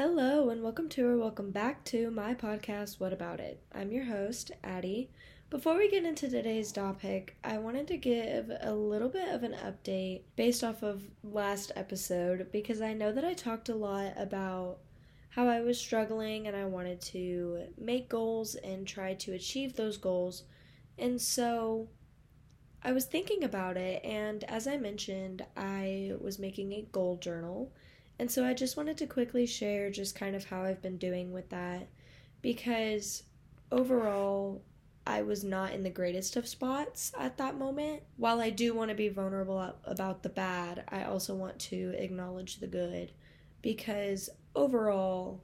Hello, and welcome to or welcome back to my podcast, What About It? I'm your host, Addie. Before we get into today's topic, I wanted to give a little bit of an update based off of last episode because I know that I talked a lot about how I was struggling and I wanted to make goals and try to achieve those goals. And so I was thinking about it, and as I mentioned, I was making a goal journal. And so I just wanted to quickly share just kind of how I've been doing with that because overall, I was not in the greatest of spots at that moment. While I do want to be vulnerable about the bad, I also want to acknowledge the good because overall,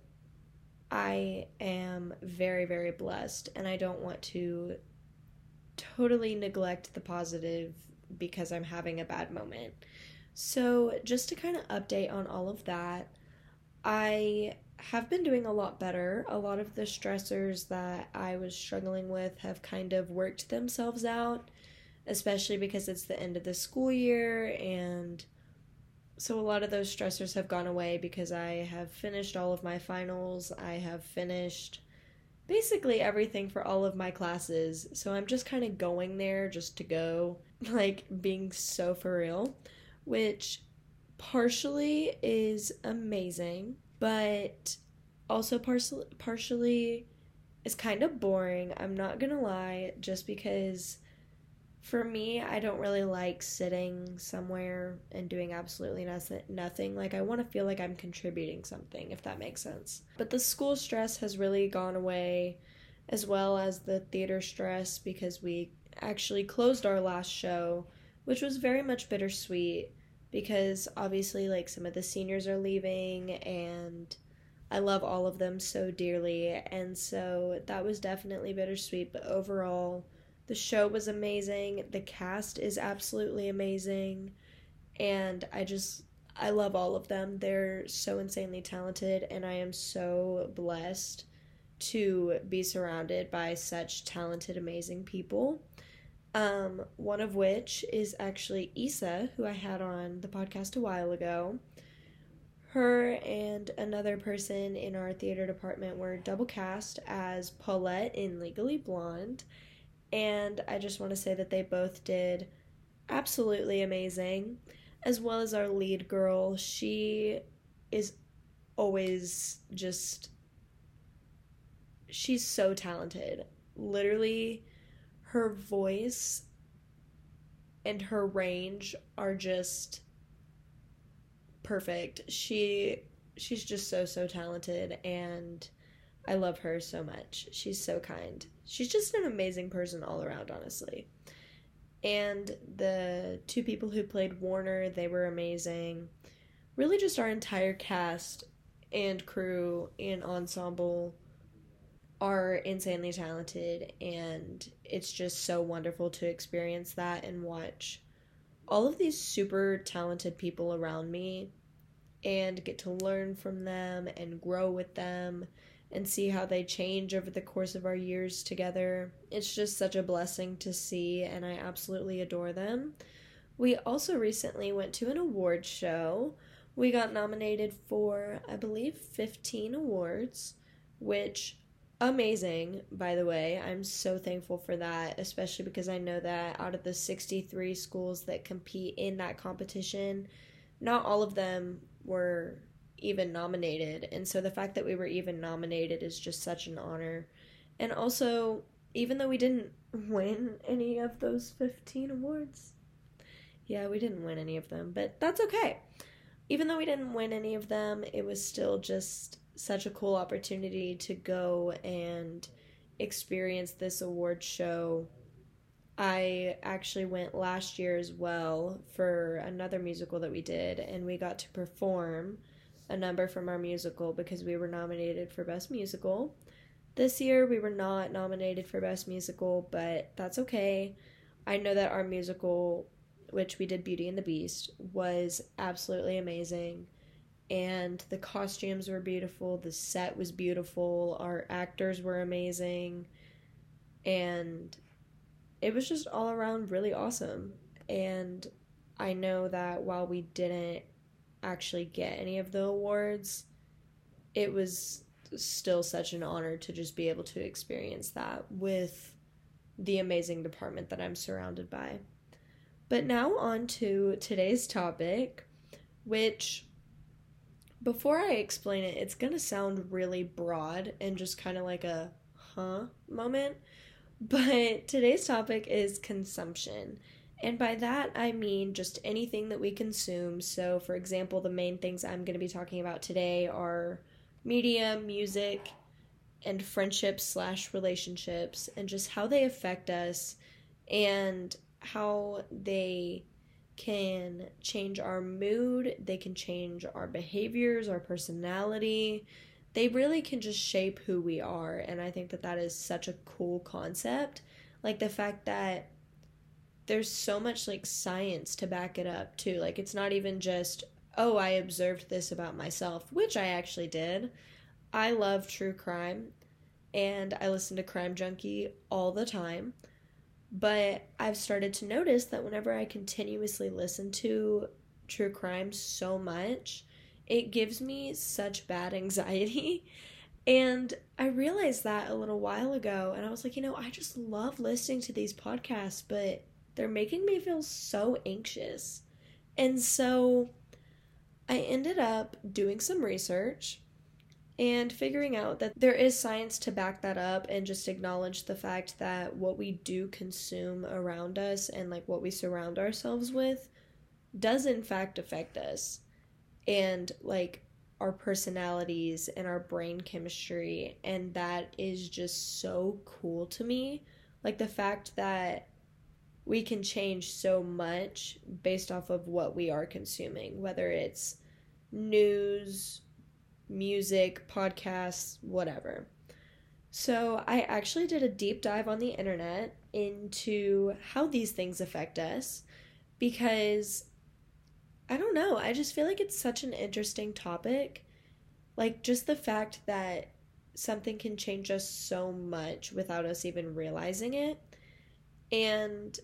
I am very, very blessed, and I don't want to totally neglect the positive because I'm having a bad moment. So, just to kind of update on all of that, I have been doing a lot better. A lot of the stressors that I was struggling with have kind of worked themselves out, especially because it's the end of the school year, and so a lot of those stressors have gone away because I have finished all of my finals. I have finished basically everything for all of my classes. So I'm just kind of going there just to go, like being so for real, which partially is amazing, but also partially is kind of boring. I'm not gonna lie, just because for me, I don't really like sitting somewhere and doing absolutely nothing. Like, I want to feel like I'm contributing something, if that makes sense. But the school stress has really gone away, as well as the theater stress, because we actually closed our last show, which was very much bittersweet, because obviously, like, some of the seniors are leaving, and I love all of them so dearly, and so that was definitely bittersweet, but overall, the show was amazing. The cast is absolutely amazing. And I love all of them. They're so insanely talented, and I am so blessed to be surrounded by such talented, amazing people. One of which is actually Issa, who I had on the podcast a while ago. Her and another person in our theater department were double cast as Paulette in Legally Blonde, and I just want to say that they both did absolutely amazing, as well as our lead girl. She is always just, she's so talented. Literally, her voice and her range are just perfect. She's just so talented, and I love her so much. She's so kind. She's just an amazing person all around, honestly. And the two people who played Warner, they were amazing. Really, just our entire cast and crew and ensemble are insanely talented, and it's just so wonderful to experience that and watch all of these super talented people around me and get to learn from them and grow with them and see how they change over the course of our years together. It's just such a blessing to see, and I absolutely adore them. We also recently went to an award show. We got nominated for, I believe, 15 awards, which, amazing, by the way. I'm so thankful for that, especially because I know that out of the 63 schools that compete in that competition, not all of them were even nominated, and so the fact that we were even nominated is just such an honor. And also, even though we didn't win any of those 15 awards, yeah, we didn't win any of them, but that's okay. Even though we didn't win any of them, it was still just such a cool opportunity to go and experience this award show. I actually went last year as well for another musical that we did, and we got to perform a number from our musical because we were nominated for Best Musical. This year we were not nominated for Best Musical, but that's okay. I know that our musical, which we did Beauty and the Beast, was absolutely amazing. And the costumes were beautiful, the set was beautiful, our actors were amazing, and it was just all around really awesome. And I know that while we didn't actually get any of the awards, it was still such an honor to just be able to experience that with the amazing department that I'm surrounded by. But now on to today's topic, which, before I explain it, it's going to sound really broad and just kind of like a moment. But today's topic is consumption. And by that, I mean just anything that we consume. So, for example, the main things I'm going to be talking about today are media, music, and friendships/relationships, and just how they affect us and how they can change our mood, they can change our behaviors, our personality. They really can just shape who we are, and I think that that is such a cool concept. Like the fact that there's so much like science to back it up too. Like it's not even just, oh, I observed this about myself, which I actually did. I love true crime and I listen to Crime Junkie all the time. But I've started to notice that whenever I continuously listen to true crime so much, it gives me such bad anxiety. And I realized that a little while ago, and I was like, I just love listening to these podcasts, but they're making me feel so anxious. And so I ended up doing some research and figuring out that there is science to back that up, and just acknowledge the fact that what we do consume around us and like what we surround ourselves with does in fact affect us, and like our personalities and our brain chemistry. And that is just so cool to me. Like the fact that we can change so much based off of what we are consuming, whether it's news, music, podcasts, whatever. So I actually did a deep dive on the internet into how these things affect us, because I don't know, I just feel like it's such an interesting topic. Like just the fact that something can change us so much without us even realizing it. And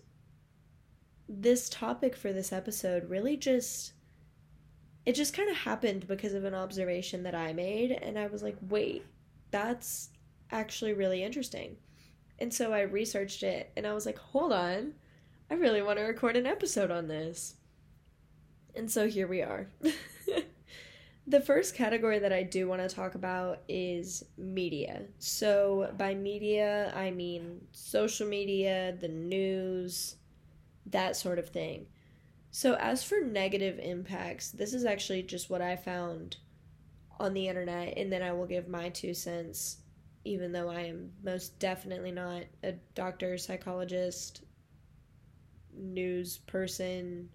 this topic for this episode really just kind of happened because of an observation that I made, and I was like, wait, that's actually really interesting. And so I researched it, and I was like, hold on, I really want to record an episode on this. And so here we are. The first category that I do want to talk about is media. So by media, I mean social media, the news, that sort of thing. So as for negative impacts, this is actually just what I found on the internet, and then I will give my 2 cents, even though I am most definitely not a doctor, psychologist, news person.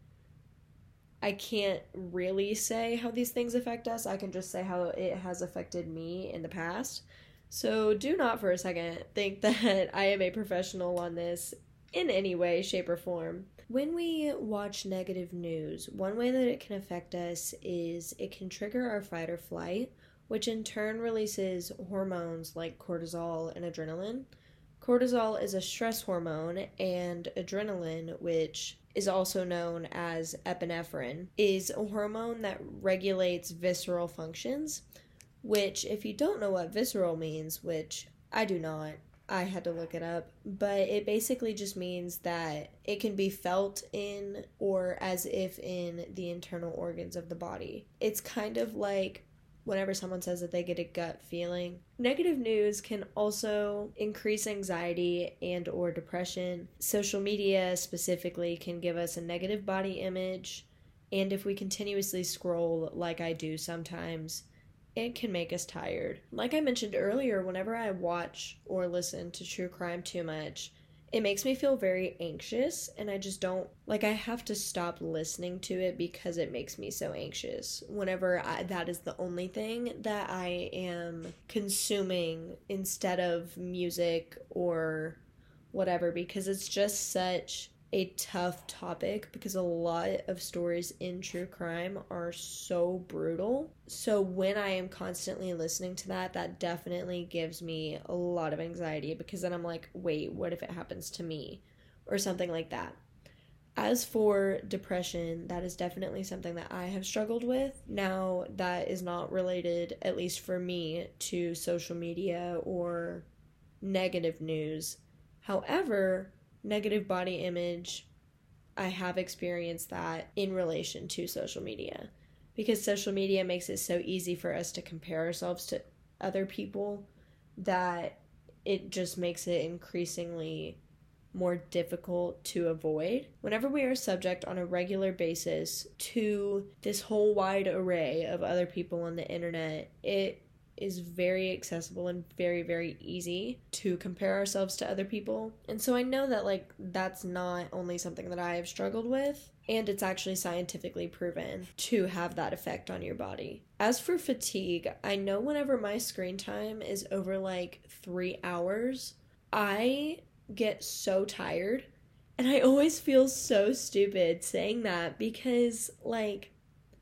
I can't really say how these things affect us. I can just say how it has affected me in the past. So do not for a second think that I am a professional on this in any way, shape, or form. When we watch negative news, one way that it can affect us is it can trigger our fight or flight, which in turn releases hormones like cortisol and adrenaline. Cortisol is a stress hormone, and adrenaline, which is also known as epinephrine, is a hormone that regulates visceral functions, which, if you don't know what visceral means, which I do not, I had to look it up, but it basically just means that it can be felt in or as if in the internal organs of the body. It's kind of like whenever someone says that they get a gut feeling. Negative news can also increase anxiety and or depression. Social media specifically can give us a negative body image, and if we continuously scroll like I do sometimes, it can make us tired. Like I mentioned earlier, whenever I watch or listen to true crime too much, it makes me feel very anxious, and I just don't, like, I have to stop listening to it because it makes me so anxious. Whenever that is the only thing that I am consuming instead of music or whatever, because it's just such a tough topic, because a lot of stories in true crime are so brutal. So when I am constantly listening to that, that definitely gives me a lot of anxiety, because then I'm like, wait, what if it happens to me? Or something like that. As for depression, that is definitely something that I have struggled with. Now, that is not related, at least for me, to social media or negative news. However, negative body image, I have experienced that in relation to social media. Because social media makes it so easy for us to compare ourselves to other people that it just makes it increasingly more difficult to avoid. Whenever we are subject on a regular basis to this whole wide array of other people on the internet, it is very accessible and very, very easy to compare ourselves to other people. And so I know that, like, that's not only something that I have struggled with, and it's actually scientifically proven to have that effect on your body. As for fatigue, I know whenever my screen time is over like 3 hours, I get so tired. And I always feel so stupid saying that because, like,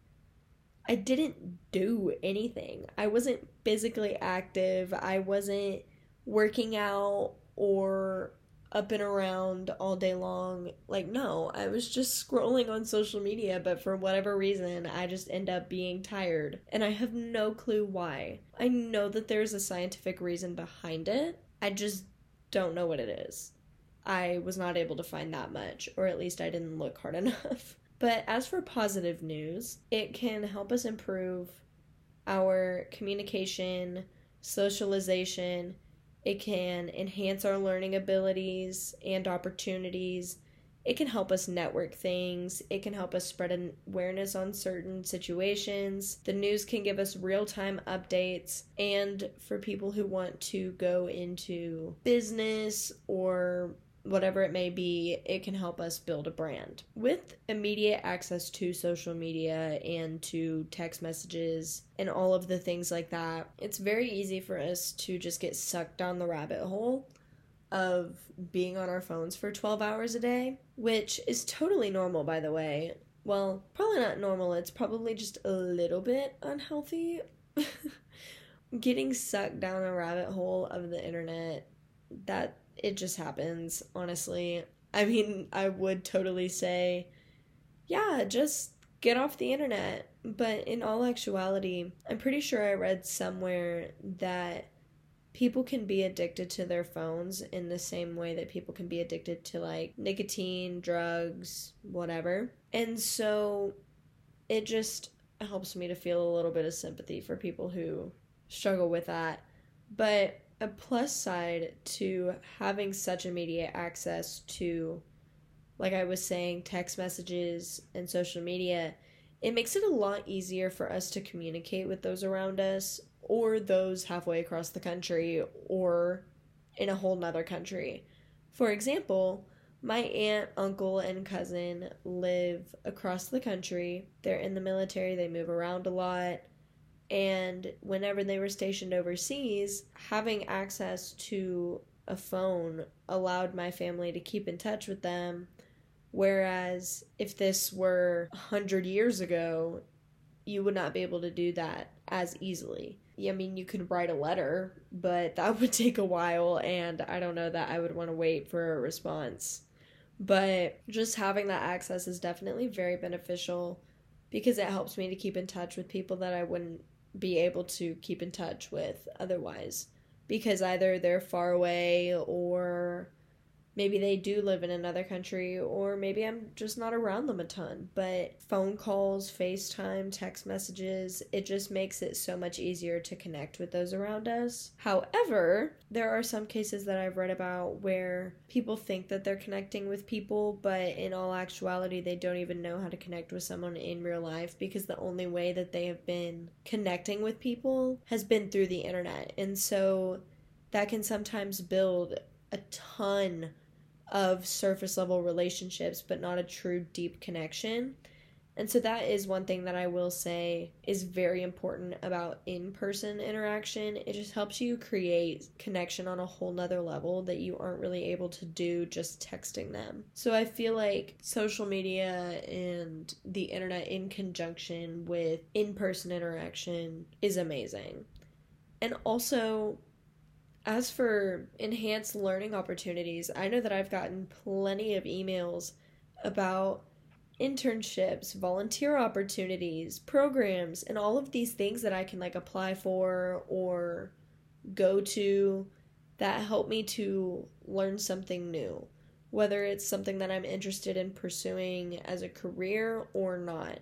I didn't do anything. I wasn't physically active. I wasn't working out or up and around all day long. Like, no, I was just scrolling on social media, but for whatever reason, I just end up being tired. And I have no clue why. I know that there's a scientific reason behind it. I just don't know what it is. I was not able to find that much, or at least I didn't look hard enough. But as for positive news, it can help us improve our communication, socialization. It can enhance our learning abilities and opportunities. It can help us network things. It can help us spread awareness on certain situations. The news can give us real-time updates. And for people who want to go into business or whatever it may be, it can help us build a brand. With immediate access to social media and to text messages and all of the things like that, it's very easy for us to just get sucked down the rabbit hole of being on our phones for 12 hours a day, which is totally normal, by the way. Well, probably not normal, it's probably just a little bit unhealthy. Getting sucked down a rabbit hole of the internet, that it just happens, honestly. I mean, I would totally say, yeah, just get off the internet. But in all actuality, I'm pretty sure I read somewhere that people can be addicted to their phones in the same way that people can be addicted to, like, nicotine, drugs, whatever. And so it just helps me to feel a little bit of sympathy for people who struggle with that. But a plus side to having such immediate access to, like I was saying, text messages and social media, it makes it a lot easier for us to communicate with those around us or those halfway across the country or in a whole nother country. For example, my aunt, uncle, and cousin live across the country. They're in the military, they move around a lot. And whenever they were stationed overseas, having access to a phone allowed my family to keep in touch with them. Whereas if this were 100 years ago, you would not be able to do that as easily. I mean, you could write a letter, but that would take a while, and I don't know that I would want to wait for a response. But just having that access is definitely very beneficial because it helps me to keep in touch with people that I wouldn't be able to keep in touch with otherwise, because either they're far away or maybe they do live in another country, or maybe I'm just not around them a ton. But phone calls, FaceTime, text messages, it just makes it so much easier to connect with those around us. However, there are some cases that I've read about where people think that they're connecting with people, but in all actuality, they don't even know how to connect with someone in real life because the only way that they have been connecting with people has been through the internet. And so that can sometimes build a ton of surface level relationships, but not a true deep connection. And so that is one thing that I will say is very important about in-person interaction. It just helps you create connection on a whole nother level that you aren't really able to do just texting them. So I feel like social media and the internet in conjunction with in-person interaction is amazing. And also, as for enhanced learning opportunities, I know that I've gotten plenty of emails about internships, volunteer opportunities, programs, and all of these things that I can like apply for or go to that help me to learn something new, whether it's something that I'm interested in pursuing as a career or not,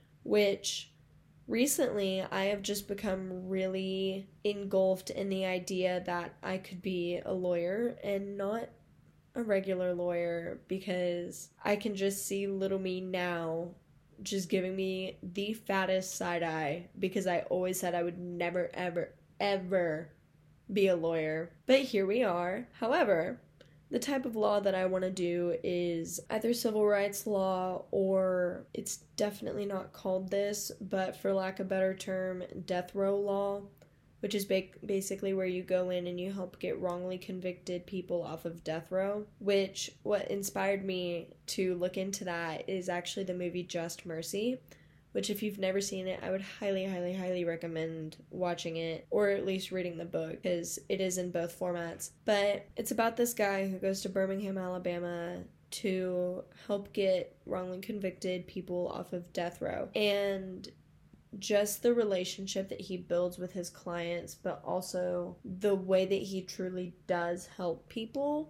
which recently I have just become really engulfed in the idea that I could be a lawyer and not a regular lawyer, because I can just see little me now just giving me the fattest side eye because I always said I would never, ever, ever be a lawyer. But here we are. However, the type of law that I want to do is either civil rights law, or it's definitely not called this, but for lack of a better term, death row law, which is basically where you go in and you help get wrongly convicted people off of death row, which what inspired me to look into that is actually the movie Just Mercy, which if you've never seen it, I would highly, highly, highly recommend watching it, or at least reading the book, because it is in both formats. But it's about this guy who goes to Birmingham, Alabama to help get wrongly convicted people off of death row. And just the relationship that he builds with his clients, but also the way that he truly does help people,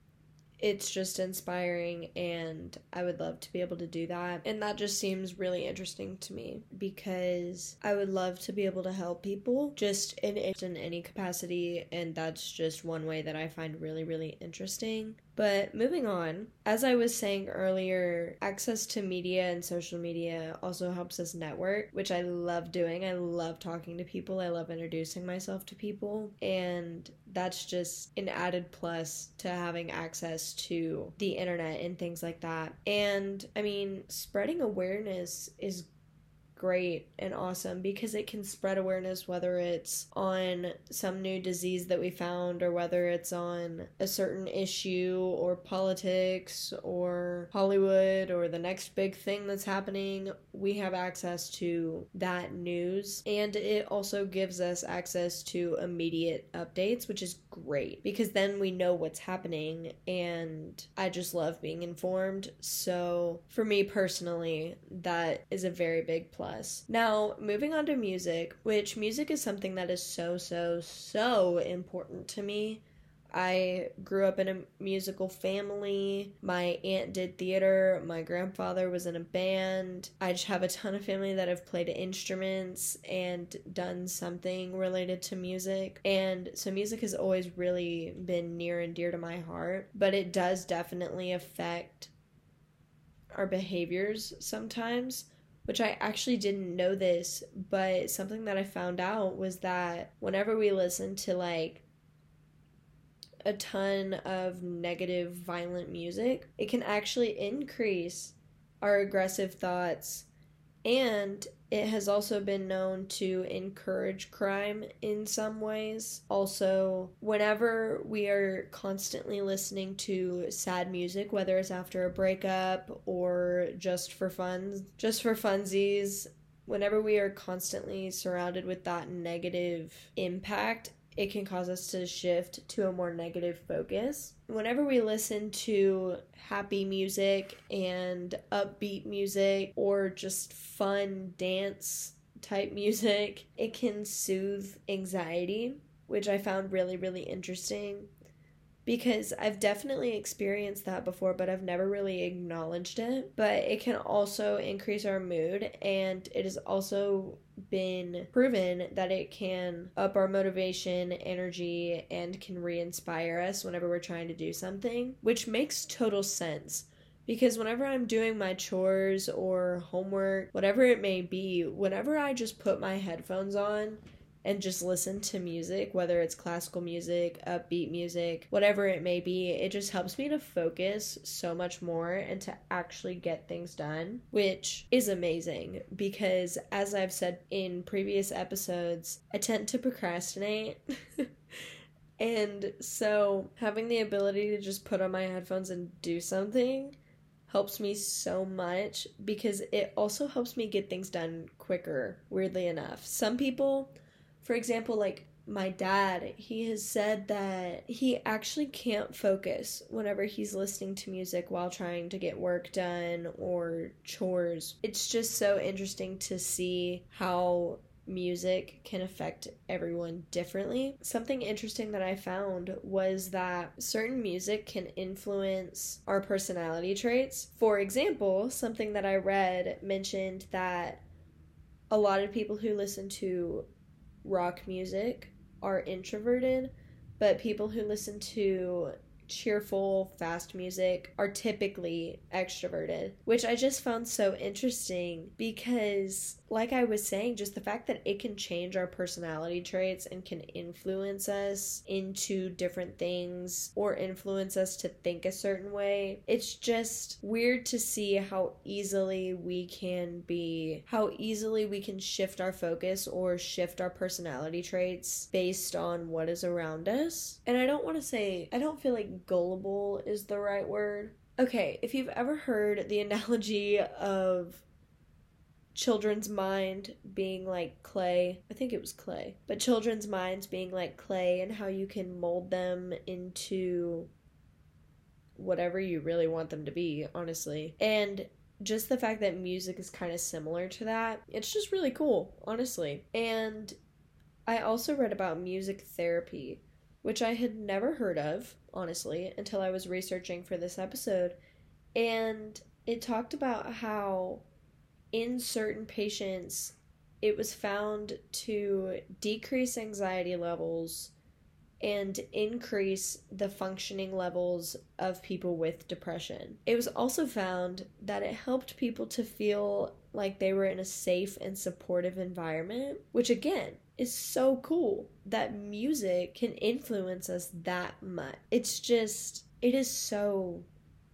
it's just inspiring, and I would love to be able to do that. And that just seems really interesting to me because I would love to be able to help people just in any capacity, and that's just one way that I find really, really interesting. But moving on, as I was saying earlier, access to media and social media also helps us network, which I love doing. I love talking to people. I love introducing myself to people. And that's just an added plus to having access to the internet and things like that. And I mean, spreading awareness is great and awesome because it can spread awareness, whether it's on some new disease that we found, or whether it's on a certain issue or politics or Hollywood or the next big thing that's happening. We have access to that news, and it also gives us access to immediate updates, which is great because then we know what's happening, and I just love being informed. So for me personally, that is a very big plus. Now, moving on to music, which music is something that is so important to me. I grew up in a musical family. My aunt did theater. My grandfather was in a band. I just have a ton of family that have played instruments and done something related to music. And so music has always really been near and dear to my heart, but it does definitely affect our behaviors sometimes, which I actually didn't know this, but something that I found out was that whenever we listen to like a ton of negative, violent music, it can actually increase our aggressive thoughts, and it has also been known to encourage crime in some ways. Also, whenever we are constantly listening to sad music, whether it's after a breakup or just for funsies, whenever we are constantly surrounded with that negative impact, it can cause us to shift to a more negative focus. Whenever we listen to happy music and upbeat music or just fun dance type music, it can soothe anxiety, which I found really, really interesting because I've definitely experienced that before, but I've never really acknowledged it. But it can also increase our mood, and it has also been proven that it can up our motivation, energy, and can re-inspire us whenever we're trying to do something, which makes total sense. Because whenever I'm doing my chores or homework, whatever it may be, whenever I just put my headphones on and just listen to music, whether it's classical music, upbeat music, whatever it may be, it just helps me to focus so much more and to actually get things done, which is amazing because, as I've said in previous episodes, I tend to procrastinate. And so having the ability to just put on my headphones and do something helps me so much because it also helps me get things done quicker, weirdly enough. Some people, for example, like my dad, he has said that he actually can't focus whenever he's listening to music while trying to get work done or chores. It's just so interesting to see how music can affect everyone differently. Something interesting that I found was that certain music can influence our personality traits. For example, something that I read mentioned that a lot of people who listen to rock music are introverted, but people who listen to cheerful, fast music are typically extroverted, which I just found so interesting because, like I was saying, just the fact that it can change our personality traits and can influence us into different things or influence us to think a certain way. It's just weird to see how easily we can shift our focus or shift our personality traits based on what is around us. And I don't feel like gullible is the right word. Okay, if you've ever heard the analogy of children's mind being like clay, I think it was clay, but children's minds being like clay and how you can mold them into whatever you really want them to be, honestly. And just the fact that music is kind of similar to that, it's just really cool, honestly. And I also read about music therapy, which I had never heard of, honestly, until I was researching for this episode. And it talked about how in certain patients, it was found to decrease anxiety levels and increase the functioning levels of people with depression. It was also found that it helped people to feel like they were in a safe and supportive environment, which again is so cool that music can influence us that much. It is so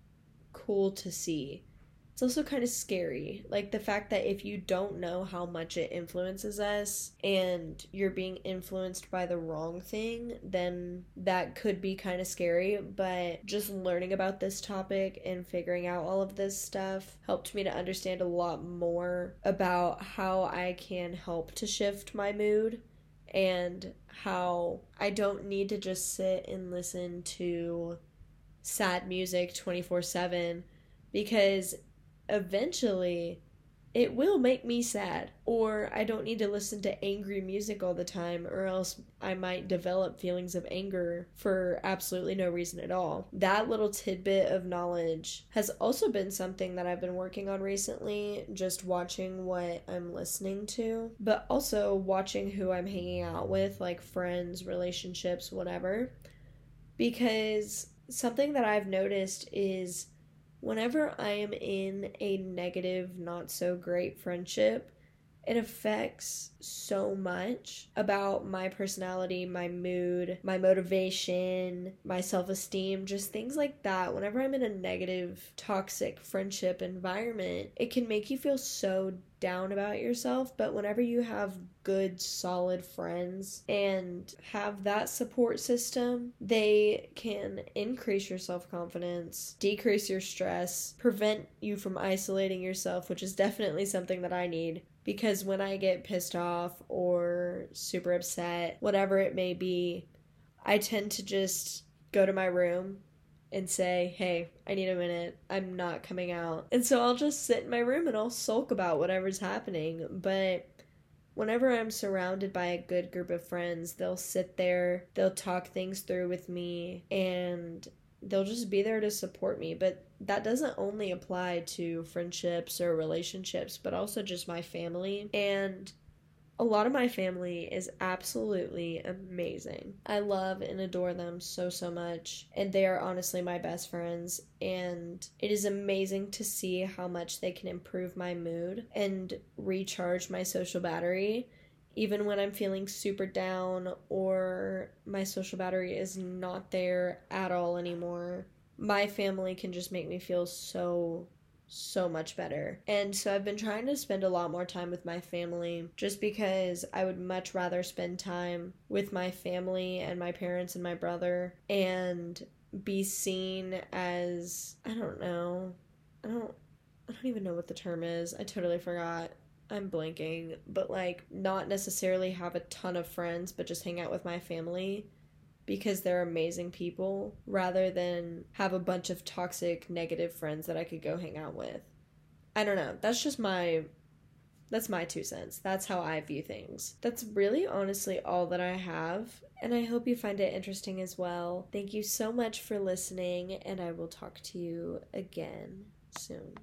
cool to see. It's also kind of scary, like the fact that if you don't know how much it influences us and you're being influenced by the wrong thing, then that could be kind of scary. But just learning about this topic and figuring out all of this stuff helped me to understand a lot more about how I can help to shift my mood and how I don't need to just sit and listen to sad music 24/7, because eventually it will make me sad, or I don't need to listen to angry music all the time, or else I might develop feelings of anger for absolutely no reason at all. That little tidbit of knowledge has also been something that I've been working on recently, just watching what I'm listening to, but also watching who I'm hanging out with, like friends, relationships, whatever. Because something that I've noticed is whenever I am in a negative, not so great friendship, it affects so much about my personality, my mood, my motivation, my self-esteem, just things like that. Whenever I'm in a negative, toxic friendship environment, it can make you feel so down about yourself. But whenever you have good, solid friends and have that support system, they can increase your self-confidence, decrease your stress, prevent you from isolating yourself, which is definitely something that I need. Because when I get pissed off or super upset, whatever it may be, I tend to just go to my room and say, hey, I need a minute, I'm not coming out. And so I'll just sit in my room and I'll sulk about whatever's happening. But whenever I'm surrounded by a good group of friends, they'll sit there, they'll talk things through with me, and they'll just be there to support me. But that doesn't only apply to friendships or relationships, but also just my family. And a lot of my family is absolutely amazing. I love and adore them so, so much. And they are honestly my best friends. And it is amazing to see how much they can improve my mood and recharge my social battery. Even when I'm feeling super down or my social battery is not there at all anymore, my family can just make me feel so much better. And so I've been trying to spend a lot more time with my family, just because I would much rather spend time with my family and my parents and my brother and be seen as, I don't even know what the term is. I totally forgot. I'm blanking, but like not necessarily have a ton of friends, but just hang out with my family because they're amazing people rather than have a bunch of toxic, negative friends that I could go hang out with. I don't know. That's my 2 cents. That's how I view things. That's really honestly all that I have, and I hope you find it interesting as well. Thank you so much for listening, and I will talk to you again soon.